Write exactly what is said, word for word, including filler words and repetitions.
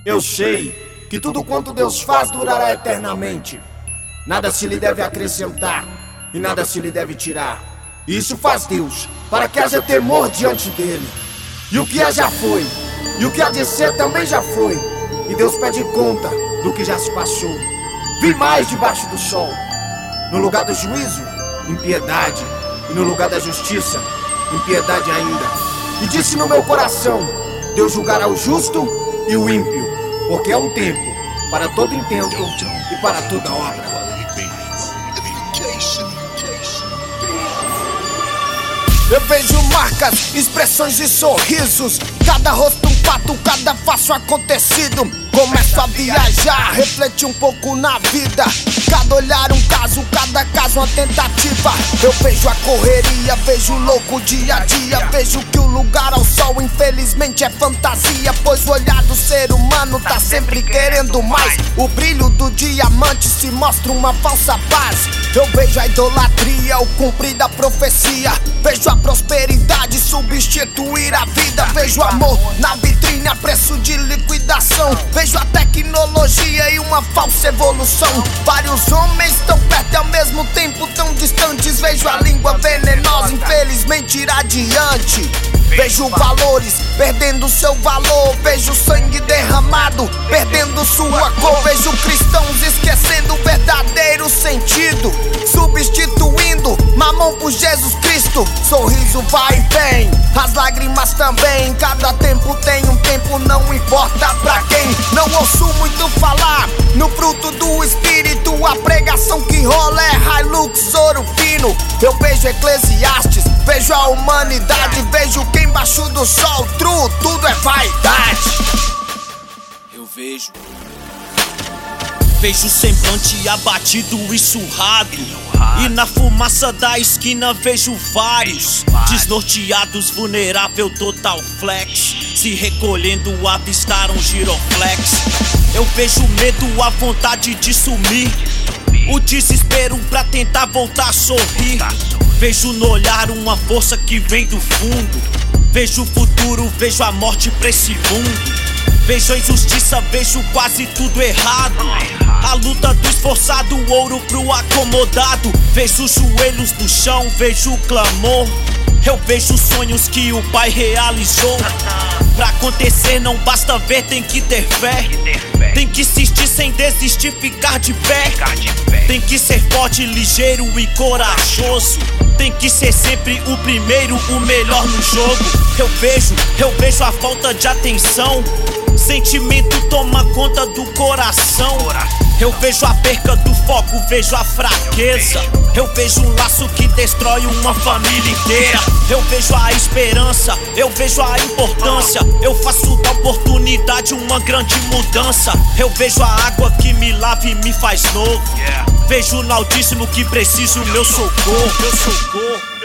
Eu sei que tudo quanto Deus faz durará eternamente. Nada se lhe deve acrescentar e nada se lhe deve tirar. E isso faz Deus, para que haja temor diante dele. E o que é já foi, e o que há de ser também já foi. E Deus pede conta do que já se passou. Vi mais debaixo do sol. No lugar do juízo, impiedade. E no lugar da justiça, impiedade ainda. E disse no meu coração: Deus julgará o justo e o ímpio, porque é um tempo para todo intento e para toda obra. Eu vejo marcas, expressões e sorrisos. Cada rosto um fato, cada fato acontecido. Começo a viajar, refletir um pouco na vida. Cada olhar um caso, cada caso uma tentativa. Eu vejo a correria, vejo o louco dia a dia. Vejo que o lugar ao sol infelizmente é fantasia, pois o olhar do ser humano tá sempre querendo mais. O brilho do diamante se mostra uma falsa paz. Eu vejo a idolatria, o cumprir da profecia. Vejo a prosperidade substituir a vida. Vejo amor na vitrine a preço de liquidação. Vejo a tecnologia e uma falsa evolução. Vários homens tão perto e ao mesmo tempo tão distantes. Vejo a língua venenosa infelizmente ir adiante. Vejo valores perdendo seu valor. Vejo sangue derramado perdendo sua cor. Vejo cristãos esquecendo o verdadeiro sentido, substituindo mamão por Jesus Cristo. Sorriso vai e vem, as lágrimas também. Cada tempo tem um tempo, não importa pra quem. Não ouço muito falar no fruto do Espírito. A pregação que rola é Hilux, ouro fino. Eu vejo Eclesiastes, vejo a humanidade. Vejo que embaixo do sol, true, tudo é vaidade. Eu vejo Vejo semblante abatido e surrado. E na fumaça da esquina vejo vários desnorteados, vulnerável, total flex, se recolhendo, avistaram um giroflex. Eu vejo medo, a vontade de sumir, o desespero pra tentar voltar a sorrir. Vejo no olhar uma força que vem do fundo. Vejo o futuro, vejo a morte pra esse mundo. Vejo a injustiça, vejo quase tudo errado. A luta do esforçado, o ouro pro acomodado. Vejo os joelhos no chão, vejo o clamor. Eu vejo sonhos que o pai realizou. Pra acontecer não basta ver, tem que ter fé. Tem que insistir sem desistir, ficar de pé. Tem que ser forte, ligeiro e corajoso. Tem que ser sempre o primeiro, o melhor no jogo. Eu vejo, eu vejo a falta de atenção. Sentimento toma conta do coração. Eu vejo a perca do foco, vejo a fraqueza. Eu vejo um laço que destrói uma família inteira. Eu vejo a esperança, eu vejo a importância. Eu faço da oportunidade uma grande mudança. Eu vejo a água que me lava e me faz novo. Vejo no Altíssimo que preciso meu socorro, meu socorro.